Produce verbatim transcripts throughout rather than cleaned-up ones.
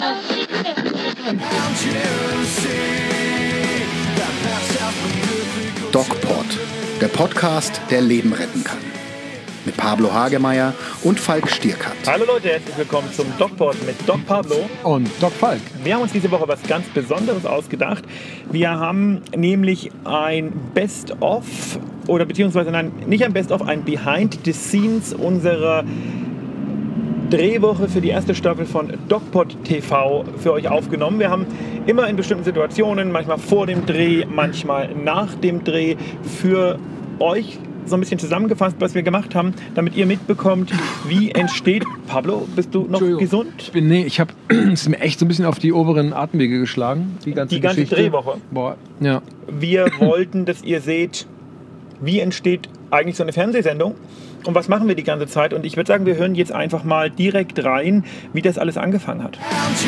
DocPod, der Podcast, der Leben retten kann. Mit Pablo Hagemeyer und Falk Stierkat. Hallo Leute, herzlich willkommen zum DocPod mit Doc Pablo und Doc Falk. Wir haben uns diese Woche was ganz Besonderes ausgedacht. Wir haben nämlich ein Best-of oder beziehungsweise nein, nicht ein Best-of, ein Behind the Scenes unserer Drehwoche für die erste Staffel von DocPod T V für euch aufgenommen. Wir haben immer in bestimmten Situationen, manchmal vor dem Dreh, manchmal nach dem Dreh, für euch so ein bisschen zusammengefasst, was wir gemacht haben, damit ihr mitbekommt, wie entsteht... Pablo, bist du noch gesund? Ich bin, nee, ich habe es ist mir echt so ein bisschen auf die oberen Atemwege geschlagen. Die ganze, die ganze Geschichte. Drehwoche. Boah, ja. Wir wollten, dass ihr seht, wie entsteht eigentlich so eine Fernsehsendung und was machen wir die ganze Zeit. Und ich würde sagen, wir hören jetzt einfach mal direkt rein, wie das alles angefangen hat.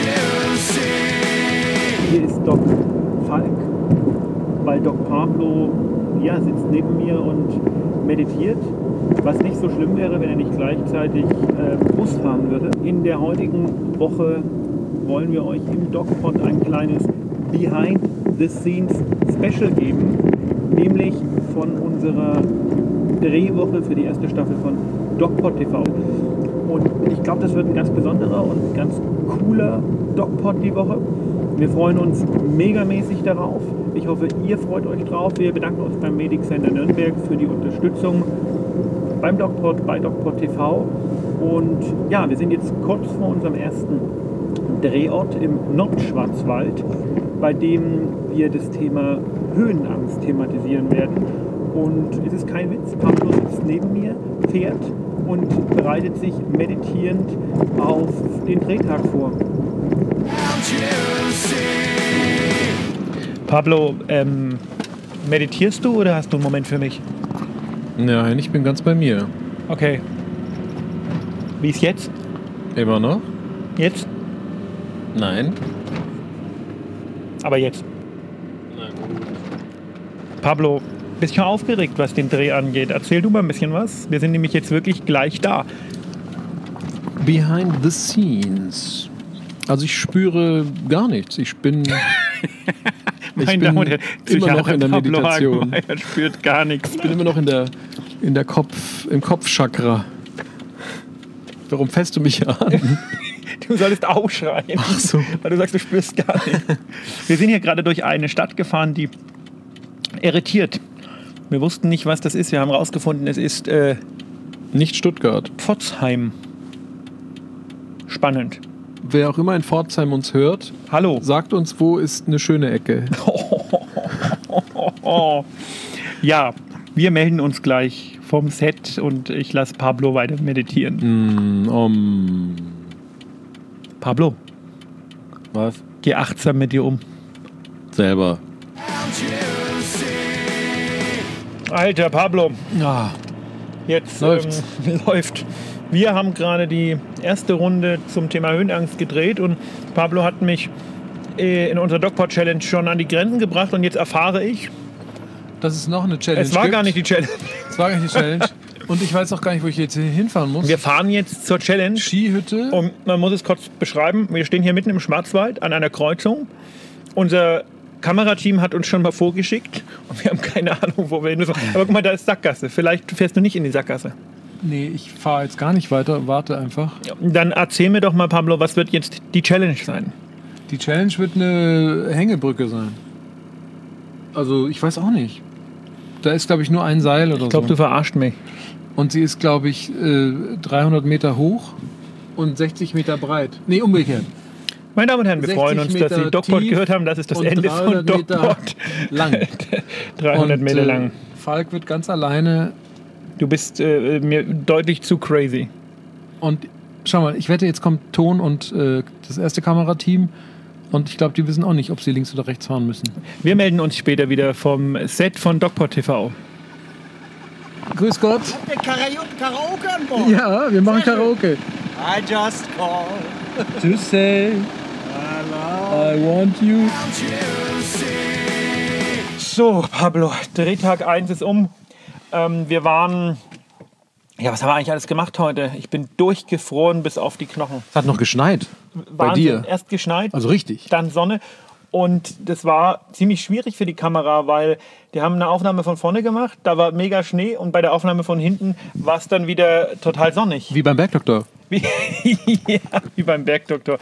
Hier ist Doc Falk, weil Doc Pablo ja, sitzt neben mir und meditiert, was nicht so schlimm wäre, wenn er nicht gleichzeitig äh, Bus fahren würde. In der heutigen Woche wollen wir euch im DocPod ein kleines Behind the Scenes Special geben, nämlich von unserer Drehwoche für die erste Staffel von DocPod T V. Und ich glaube, das wird ein ganz besonderer und ganz cooler DocPod die Woche. Wir freuen uns megamäßig darauf. Ich hoffe, ihr freut euch drauf. Wir bedanken uns beim Medic Center Nürnberg für die Unterstützung beim DocPod, bei DocPod T V. Und ja, wir sind jetzt kurz vor unserem ersten Drehort im Nordschwarzwald, bei dem wir das Thema Höhenangst thematisieren werden. Und es ist kein Witz, Pablo sitzt neben mir, fährt und bereitet sich meditierend auf den Drehtag vor. Pablo, ähm, meditierst du oder hast du einen Moment für mich? Nein, ich bin ganz bei mir. Okay. Wie ist jetzt? Immer noch? Jetzt? Nein. Aber jetzt? Nein. Pablo, bist du aufgeregt, was den Dreh angeht? Erzähl du mal ein bisschen was. Wir sind nämlich jetzt wirklich gleich da. Behind the scenes. Also ich spüre gar nichts. Ich bin... Meine Damen und Herren, immer noch in der Pablo Meditation. Er spürt gar nichts. Ich bin immer noch in der, in der Kopf, im Kopfchakra. Warum fässt du mich an? Du solltest aufschreien. Ach so. Weil du sagst, du spürst gar nichts. Wir sind hier gerade durch eine Stadt gefahren, die irritiert. Wir wussten nicht, was das ist. Wir haben herausgefunden, es ist äh, nicht Stuttgart. Pforzheim. Spannend. Wer auch immer in Pforzheim uns hört, hallo, sagt uns, wo ist eine schöne Ecke. Ja, wir melden uns gleich vom Set und ich lasse Pablo weiter meditieren. Mm, um. Pablo, was? Geh achtsam mit dir um. Selber. Alter, Pablo. Ah. Jetzt Läuft's. Ähm, läuft. Wir haben gerade die erste Runde zum Thema Höhenangst gedreht und Pablo hat mich äh, in unserer DocPod Challenge schon an die Grenzen gebracht und jetzt erfahre ich, dass es noch eine Challenge Es war gibt. gar nicht die Challenge. Es war gar nicht die Challenge. Und ich weiß auch gar nicht, wo ich jetzt hinfahren muss. Wir fahren jetzt zur Challenge. Skihütte. Und man muss es kurz beschreiben. Wir stehen hier mitten im Schwarzwald an einer Kreuzung. Unser Kamerateam hat uns schon mal vorgeschickt und wir haben keine Ahnung, wo wir hin müssen. Aber guck mal, da ist Sackgasse. Vielleicht fährst du nicht in die Sackgasse. Nee, ich fahre jetzt gar nicht weiter, warte einfach. Dann erzähl mir doch mal, Pablo, was wird jetzt die Challenge sein? Die Challenge wird eine Hängebrücke sein. Also, ich weiß auch nicht. Da ist, glaube ich, nur ein Seil oder so. Ich glaube, du verarscht mich. Und sie ist, glaube ich, dreihundert Meter hoch und sechzig Meter breit. Nee, umgekehrt. Meine Damen und Herren, wir freuen uns, dass Sie DocPod gehört haben. Das ist das Ende von DocPod. Lang. dreihundert Meter und, lang. Äh, Falk wird ganz alleine... Du bist äh, mir deutlich zu crazy. Und schau mal, ich wette, jetzt kommt Ton und äh, das erste Kamerateam. Und ich glaube, die wissen auch nicht, ob sie links oder rechts fahren müssen. Wir melden uns später wieder vom Set von DocPod T V. Grüß Gott. Habt ihr Karaoke an Bord? Ja, wir machen Karaoke. I just called To say hello. I want you. So, Pablo, Drehtag eins ist um. Ähm, wir waren... Ja, was haben wir eigentlich alles gemacht heute? Ich bin durchgefroren bis auf die Knochen. Es hat noch geschneit. Bei dir? Erst geschneit, Also richtig. dann Sonne. Und das war ziemlich schwierig für die Kamera, weil die haben eine Aufnahme von vorne gemacht, da war mega Schnee und bei der Aufnahme von hinten war es dann wieder total sonnig. Wie beim Bergdoktor. Wie, ja, wie beim Bergdoktor.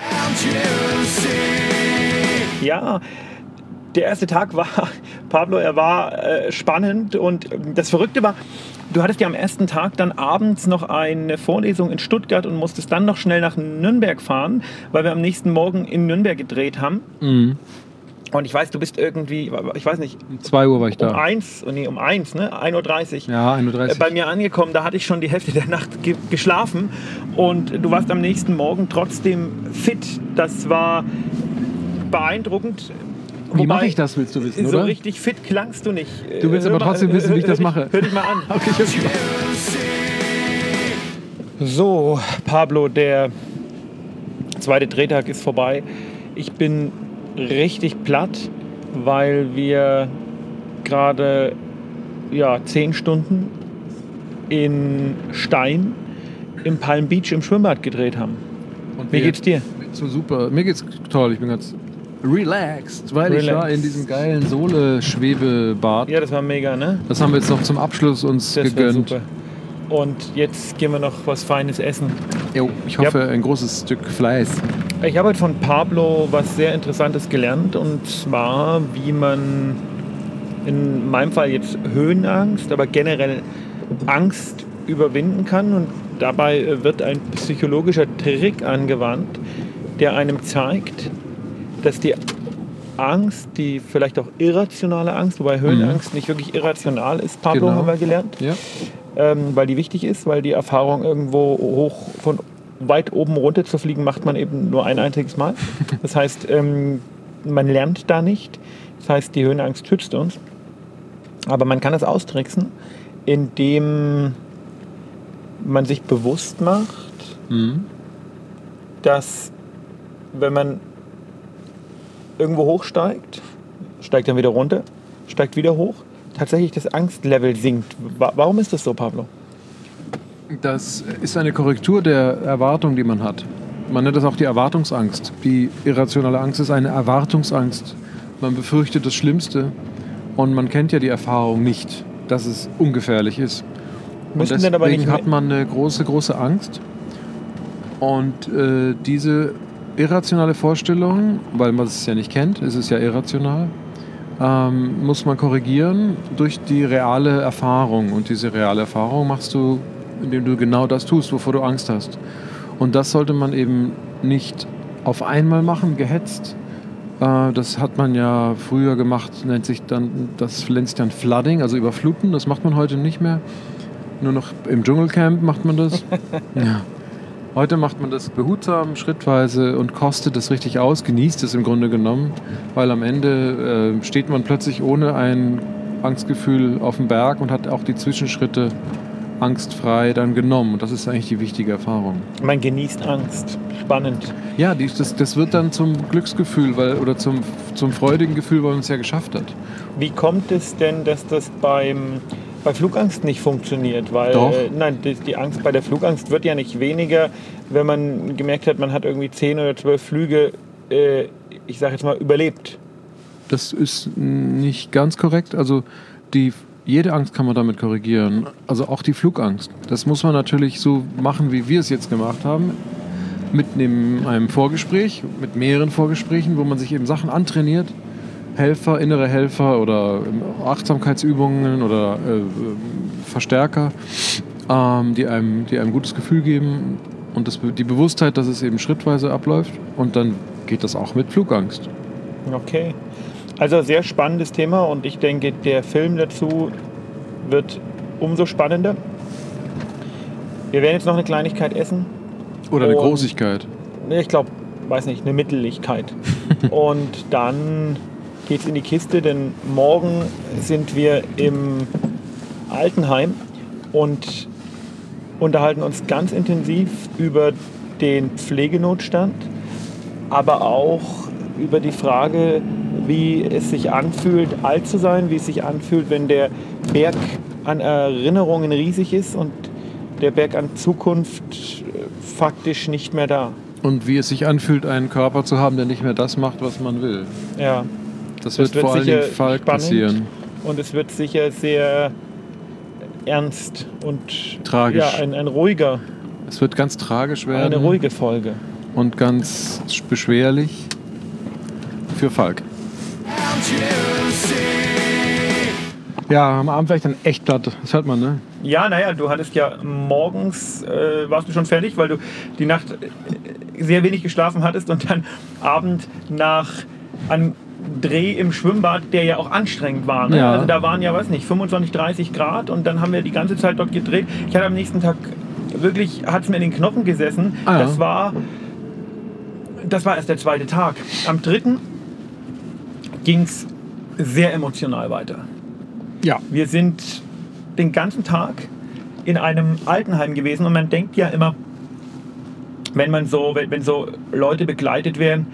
Ja, der erste Tag war, Pablo, er war äh, spannend und das Verrückte war, du hattest ja am ersten Tag dann abends noch eine Vorlesung in Stuttgart und musstest dann noch schnell nach Nürnberg fahren, weil wir am nächsten Morgen in Nürnberg gedreht haben. Mhm. Und ich weiß, du bist irgendwie, ich weiß nicht, Um zwei Uhr war ich da. um eins, nee, um eins, ne? ein Uhr dreißig. Ja, ein Uhr dreißig. Äh, bei mir angekommen, da hatte ich schon die Hälfte der Nacht ge geschlafen und du warst am nächsten Morgen trotzdem fit. Das war beeindruckend. Wie mache ich das, willst du wissen, so oder? richtig fit klangst du nicht. Du willst Hör aber mal, trotzdem wissen, wie ich hör das dich- mache. Hör dich mal an. Okay, okay. So, Pablo, der zweite Drehtag ist vorbei. Ich bin richtig platt, weil wir gerade ja, zehn Stunden in Stein im Palm Beach im Schwimmbad gedreht haben. Und Wie geht's dir? So super. Mir geht's toll. Ich bin ganz relaxed, weil ich Relaxed. war in diesem geilen Sohle-Schwebebad. Ja, das war mega, ne? Das haben wir jetzt noch zum Abschluss uns Das war gegönnt. super. Und jetzt gehen wir noch was Feines essen. Jo, ich hoffe, ein großes Stück Fleiß. Ich habe heute von Pablo was sehr Interessantes gelernt, und zwar, wie man in meinem Fall jetzt Höhenangst, aber generell Angst überwinden kann. Und dabei wird ein psychologischer Trick angewandt, der einem zeigt, dass die Angst, die vielleicht auch irrationale Angst, wobei Höhenangst nicht wirklich irrational ist, Pablo, Genau. haben wir gelernt, Ja. ähm, weil die wichtig ist, weil die Erfahrung, irgendwo hoch von weit oben runter zu fliegen, macht man eben nur ein einziges Mal. Das heißt, ähm, man lernt da nicht. Das heißt, die Höhenangst schützt uns. Aber man kann es austricksen, indem man sich bewusst macht, Mhm. dass wenn man irgendwo hochsteigt, steigt dann wieder runter, steigt wieder hoch, tatsächlich das Angstlevel sinkt. Wa- Warum ist das so, Pablo? Das ist eine Korrektur der Erwartung, die man hat. Man nennt das auch die Erwartungsangst. Die irrationale Angst ist eine Erwartungsangst. Man befürchtet das Schlimmste und man kennt ja die Erfahrung nicht, dass es ungefährlich ist. Und Müssen deswegen denn aber nicht hat man eine große, große Angst. Und äh, diese irrationale Vorstellung, weil man es ja nicht kennt, ist es ja irrational, ähm, muss man korrigieren durch die reale Erfahrung. Und diese reale Erfahrung machst du, indem du genau das tust, wovor du Angst hast. Und das sollte man eben nicht auf einmal machen, gehetzt. Äh, das hat man ja früher gemacht, nennt sich dann, das nennt sich dann Flooding, also Überfluten. Das macht man heute nicht mehr. Nur noch im Dschungelcamp macht man das. Ja. Heute macht man das behutsam, schrittweise und kostet es richtig aus, genießt es im Grunde genommen, weil am Ende äh, steht man plötzlich ohne ein Angstgefühl auf dem Berg und hat auch die Zwischenschritte angstfrei dann genommen. Und das ist eigentlich die wichtige Erfahrung. Man genießt Angst. Spannend. Ja, die, das, das wird dann zum Glücksgefühl weil, oder zum, zum freudigen Gefühl, weil man es ja geschafft hat. Wie kommt es denn, dass das beim, bei Flugangst nicht funktioniert? Weil, Doch. Äh, nein, die, die Angst bei der Flugangst wird ja nicht weniger, wenn man gemerkt hat, man hat irgendwie zehn oder zwölf Flüge, äh, ich sage jetzt mal, überlebt. Das ist nicht ganz korrekt. Also die, jede Angst kann man damit korrigieren. Also auch die Flugangst. Das muss man natürlich so machen, wie wir es jetzt gemacht haben. Mit einem, einem Vorgespräch, mit mehreren Vorgesprächen, wo man sich eben Sachen antrainiert. Helfer, innere Helfer oder Achtsamkeitsübungen oder äh, Verstärker, ähm, die einem, die einem ein gutes Gefühl geben. Und das, die Bewusstheit, dass es eben schrittweise abläuft. Und dann geht das auch mit Flugangst. Okay. Also sehr spannendes Thema, und ich denke, der Film dazu wird umso spannender. Wir werden jetzt noch eine Kleinigkeit essen. Oder eine Und- Großigkeit. Nee, ich glaube, weiß nicht, eine Mittellichkeit. Und dann geht's in die Kiste, denn morgen sind wir im Altenheim und unterhalten uns ganz intensiv über den Pflegenotstand, aber auch über die Frage, wie es sich anfühlt, alt zu sein, wie es sich anfühlt, wenn der Berg an Erinnerungen riesig ist und der Berg an Zukunft äh, faktisch nicht mehr da. Und wie es sich anfühlt, einen Körper zu haben, der nicht mehr das macht, was man will. Ja. Das wird, Das wird vor allen sicher Dingen Falk spannend. passieren. Und es wird sicher sehr ernst und Tragisch. Ja, ein, ein ruhiger, Es wird ganz tragisch werden. eine ruhige Folge. Und ganz beschwerlich für Falk. Ja, am Abend war ich dann echt platt. Das hört man, ne? Ja, naja, du hattest ja morgens, äh, warst du schon fertig, weil du die Nacht äh, sehr wenig geschlafen hattest und dann Abend nach einem Dreh im Schwimmbad, der ja auch anstrengend war. Ne? Ja. Also da waren ja, weiß nicht, fünfundzwanzig, dreißig Grad und dann haben wir die ganze Zeit dort gedreht. Ich hatte am nächsten Tag wirklich, hat es mir in den Knochen gesessen. Ah, ja. Das war, das war erst der zweite Tag. Am dritten ging es sehr emotional weiter. Ja. Wir sind den ganzen Tag in einem Altenheim gewesen und man denkt ja immer, wenn man so, wenn, wenn so Leute begleitet werden.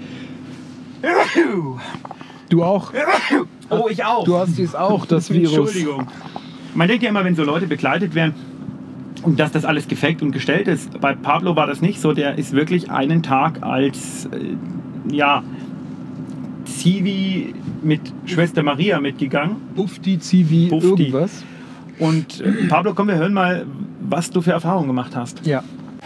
Du auch? Oh, ich auch. Du hast dies auch, das Virus. Entschuldigung. Man denkt ja immer, wenn so Leute begleitet werden, dass das alles gefaked und gestellt ist. Bei Pablo war das nicht so. Der ist wirklich einen Tag als äh, ja, Zivi mit Schwester Maria mitgegangen. Bufti, Zivi, Bufti. irgendwas. Und äh, Pablo, komm, wir hören mal, was du für Erfahrungen gemacht hast. Ja.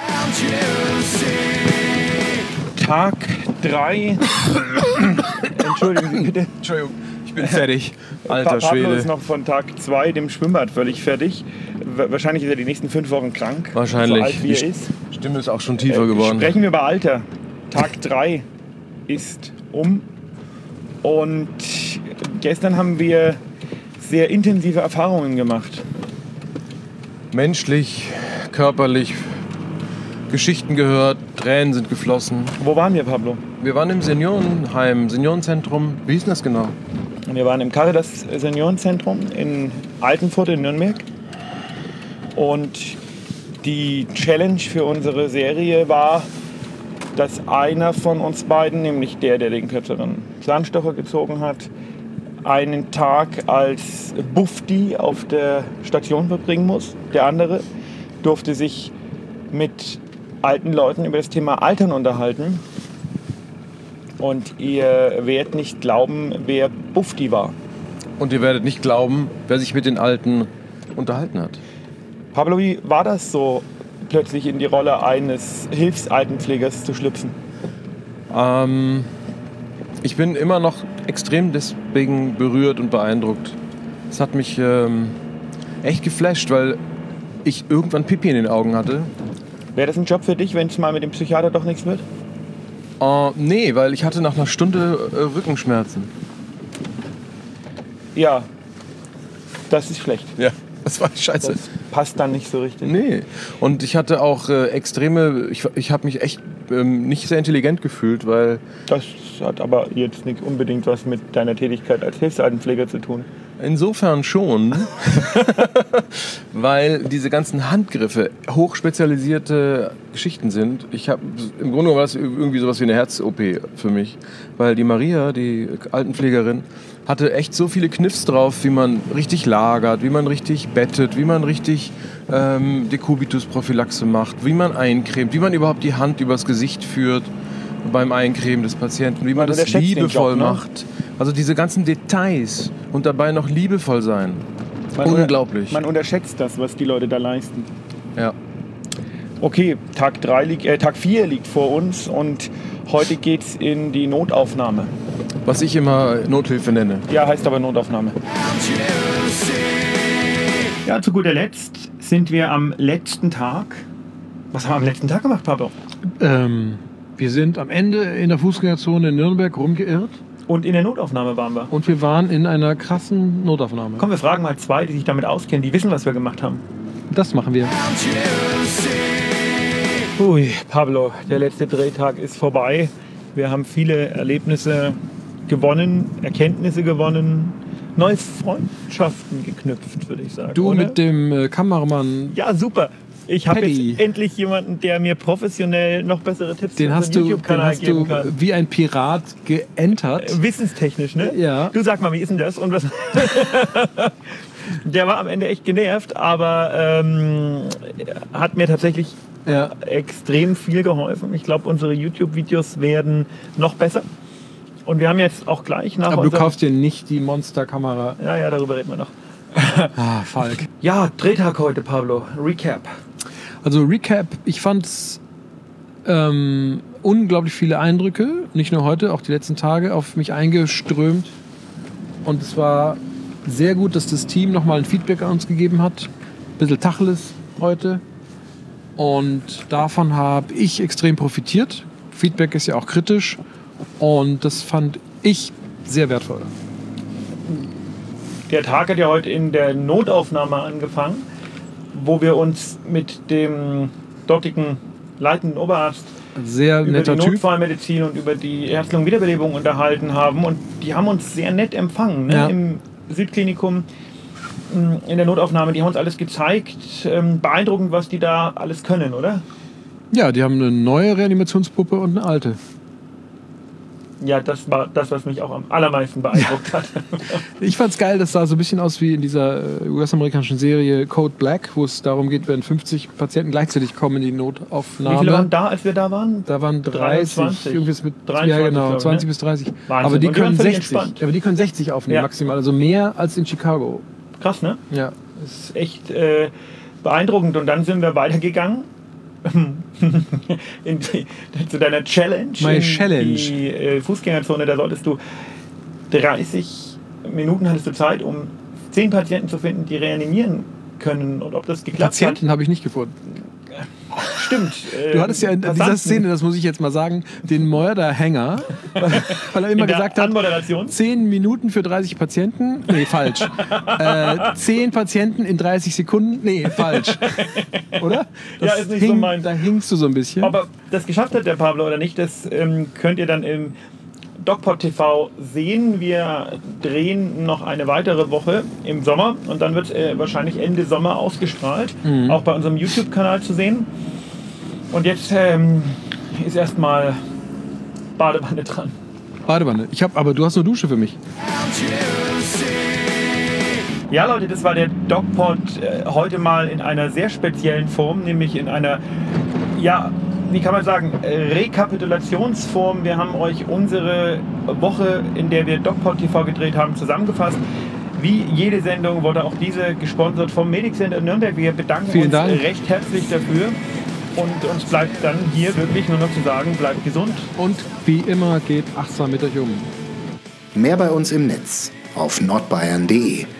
Tag drei. Entschuldigen Sie bitte. Entschuldigung, ich bin fertig. Alter Pablo Schwede. ist noch von Tag zwei dem Schwimmbad völlig fertig. W- Wahrscheinlich ist er die nächsten fünf Wochen krank. Wahrscheinlich. So alt wie er Die ist. Stimme ist auch schon tiefer Äh, geworden. Sprechen wir über Alter. Tag drei ist um. Und gestern haben wir sehr intensive Erfahrungen gemacht. Menschlich, körperlich, Geschichten gehört, Tränen sind geflossen. Wo waren wir, Pablo? Wir waren im Seniorenheim, Seniorenzentrum. Wie hieß denn das genau? Wir waren im Caritas Seniorenzentrum in Altenfurt in Nürnberg. Und die Challenge für unsere Serie war, dass einer von uns beiden, nämlich der, der den kürzeren Zahnstocher gezogen hat, einen Tag als Bufti auf der Station verbringen muss. Der andere durfte sich mit alten Leuten über das Thema Altern unterhalten. Und ihr werdet nicht glauben, wer Bufti war. Und ihr werdet nicht glauben, wer sich mit den Alten unterhalten hat. Pablo, wie war das so, plötzlich in die Rolle eines Hilfsaltenpflegers zu schlüpfen? Ähm, ich bin immer noch extrem deswegen berührt und beeindruckt. Es hat mich ähm, echt geflasht, weil ich irgendwann Pipi in den Augen hatte. Wäre das ein Job für dich, wenn es mal mit dem Psychiater doch nichts wird? Äh, nee, weil ich hatte nach einer Stunde äh, Rückenschmerzen. Ja, das ist schlecht. Ja, das war scheiße. Das passt dann nicht so richtig. Nee. Und ich hatte auch äh, extreme, ich, ich habe mich echt ähm, nicht sehr intelligent gefühlt, weil Das hat aber jetzt nicht unbedingt was mit deiner Tätigkeit als Hilfsaltenpfleger zu tun. insofern schon, weil diese ganzen Handgriffe hochspezialisierte Geschichten sind. Ich habe im Grunde war es irgendwie sowas wie eine Herz-O P für mich, weil die Maria, die Altenpflegerin, hatte echt so viele Kniffs drauf, wie man richtig lagert, wie man richtig bettet, wie man richtig ähm, Dekubitusprophylaxe macht, wie man eincremt, wie man überhaupt die Hand übers Gesicht führt beim Eincremen des Patienten, wie man Man das unterschätzt den liebevoll Job, ne? macht. Also diese ganzen Details und dabei noch liebevoll sein. Man Unglaublich. Unter, man unterschätzt das, was die Leute da leisten. Ja. Okay, Tag drei liegt, äh, Tag vier liegt vor uns und heute geht's in die Notaufnahme. Was ich immer Nothilfe nenne. Ja, heißt aber Notaufnahme. Ja, zu guter Letzt sind wir am letzten Tag. Was haben wir am letzten Tag gemacht, Pablo? Ähm, wir sind am Ende in der Fußgängerzone in Nürnberg rumgeirrt Und in der Notaufnahme waren wir. und wir waren in einer krassen Notaufnahme. Komm, wir fragen mal zwei, die sich damit auskennen, die wissen, was wir gemacht haben. Das machen wir. Ui, Pablo, der letzte Drehtag ist vorbei. Wir haben viele Erlebnisse gewonnen, Erkenntnisse gewonnen, neue Freundschaften geknüpft, würde ich sagen. Du oder? mit dem äh, Kameramann, Ja, super. Ich habe Paddy. jetzt endlich jemanden, der mir professionell noch bessere Tipps den für hast, unseren du, den YouTube-Kanal hast geben du kann. wie ein Pirat geentert. Äh, Wissenstechnisch, ne? Ja. Du sag mal, wie ist denn das? Und was? Der war am Ende echt genervt, aber ähm, hat mir tatsächlich Ja. extrem viel geholfen. Ich glaube, unsere YouTube-Videos werden noch besser. Und wir haben jetzt auch gleich nach Aber du unserem- kaufst dir nicht die Monster-Kamera. Ja, ja, darüber reden wir noch. Ah, Falk. Ja, Drehtag heute, Pablo. Recap. Also Recap, ich fand es ähm, unglaublich viele Eindrücke, nicht nur heute, auch die letzten Tage auf mich eingeströmt. Und es war sehr gut, dass das Team nochmal ein Feedback an uns gegeben hat. Ein bisschen Tacheles heute. Und davon habe ich extrem profitiert. Feedback ist ja auch kritisch. Und das fand ich sehr wertvoll. Der Tag hat ja heute in der Notaufnahme angefangen, wo wir uns mit dem dortigen leitenden Oberarzt Sehr über netter die Typ. Notfallmedizin und über die Herz-Lungen-Wiederbelebung unterhalten haben. Und die haben uns sehr nett empfangen, ne? Ja. Im Südklinikum, mh, in der Notaufnahme. Die haben uns alles gezeigt. Ähm, beeindruckend, was die da alles können, oder? Ja, die haben eine neue Reanimationspuppe und eine alte. Ja, das war das, was mich auch am allermeisten beeindruckt hat. Ich fand's geil, das sah so ein bisschen aus wie in dieser äh, U S-amerikanischen Serie Code Black, wo es darum geht, wenn fünfzig Patienten gleichzeitig kommen in die Wie Notaufnahme. viele waren da, als wir da waren? Da waren dreißig, dreiundzwanzig. irgendwas mit dreiundzwanzig, ja genau, glaube ich, zwanzig ne? bis dreißig. Wahnsinn. Aber die Und die waren können völlig sechzig. entspannt. Aber die können sechzig aufnehmen Ja. maximal, also mehr als in Chicago. Krass, ne? Ja. Das ist echt äh, beeindruckend. Und dann sind wir weitergegangen in die, zu deiner Challenge. My in Challenge. Die äh, Fußgängerzone. Da solltest du dreißig Minuten hattest du Zeit, um zehn Patienten zu finden, die reanimieren können. Und ob das geklappt Patienten habe ich nicht gefunden. hat. Stimmt. äh, Du hattest ja in dieser Passanten. Szene, das muss ich jetzt mal sagen, den Mörderhänger, weil, weil er immer In der gesagt hat, Anmoderation. zehn Minuten für dreißig Patienten. Nee, falsch. äh, zehn Patienten in dreißig Sekunden. Nee, falsch. Oder? Das Ja, ist nicht hing, so mein- Da hingst du so ein bisschen. Ob er das geschafft hat, der Pablo, oder nicht, das ähm, könnt ihr dann im DocPod T V sehen. Wir drehen noch eine weitere Woche im Sommer und dann wird es äh, wahrscheinlich Ende Sommer ausgestrahlt. Mhm. Auch bei unserem YouTube-Kanal zu sehen. Und jetzt ähm, ist erstmal Badewanne dran. Badewanne. Ich hab, aber du hast eine Dusche für mich. Ja, Leute, das war der DocPod äh, heute mal in einer sehr speziellen Form, nämlich in einer, ja, wie kann man sagen, äh, Rekapitulationsform. Wir haben euch unsere Woche, in der wir DocPod T V gedreht haben, zusammengefasst. Wie jede Sendung wurde auch diese gesponsert vom Medic Center Nürnberg. Wir bedanken Vielen uns Dank. recht herzlich dafür. Und uns bleibt dann hier wirklich nur noch zu sagen, bleibt gesund. Und wie immer geht achtsam mit euch um. Mehr bei uns im Netz auf nordbayern punkt de.